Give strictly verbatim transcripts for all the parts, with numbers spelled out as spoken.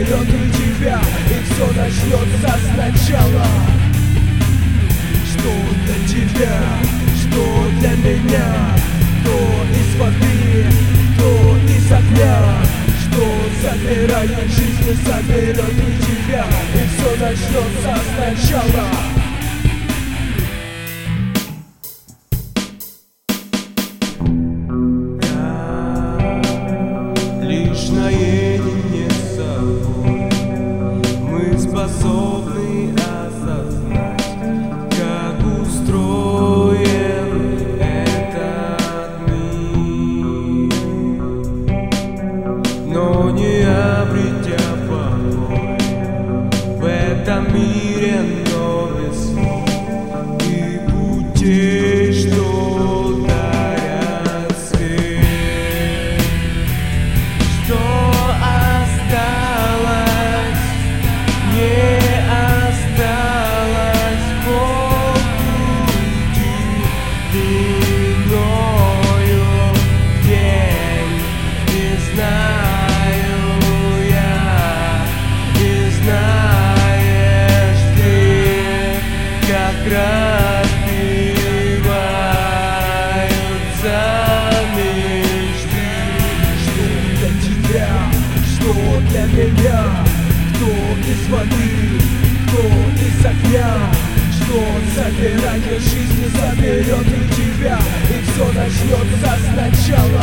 заберет у тебя, и все начнется сначала. Что для тебя, что для меня, кто из воды, кто из огня, что забирает жизнь и заберет у тебя, и все начнется сначала. Лишь наедине с собой мы способны осознать, как устроен этот мир. Но не обретя покой в этом мире новый слов и путей, что дарят свет. Что осталось, не осталось по пути длиною день. И знаю я, и знаешь ты, как разбиваются мечты. Что для тебя, что для меня, кто из воды, кто из огня, что забирает жизнь и заберет у тебя, и все начнется сначала.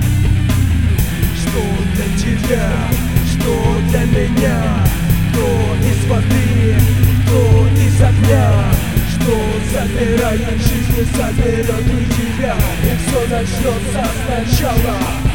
Что для тебя, что для меня, кто из воды, кто из огня, что забирает жизнь и заберет у тебя, и все начнется сначала.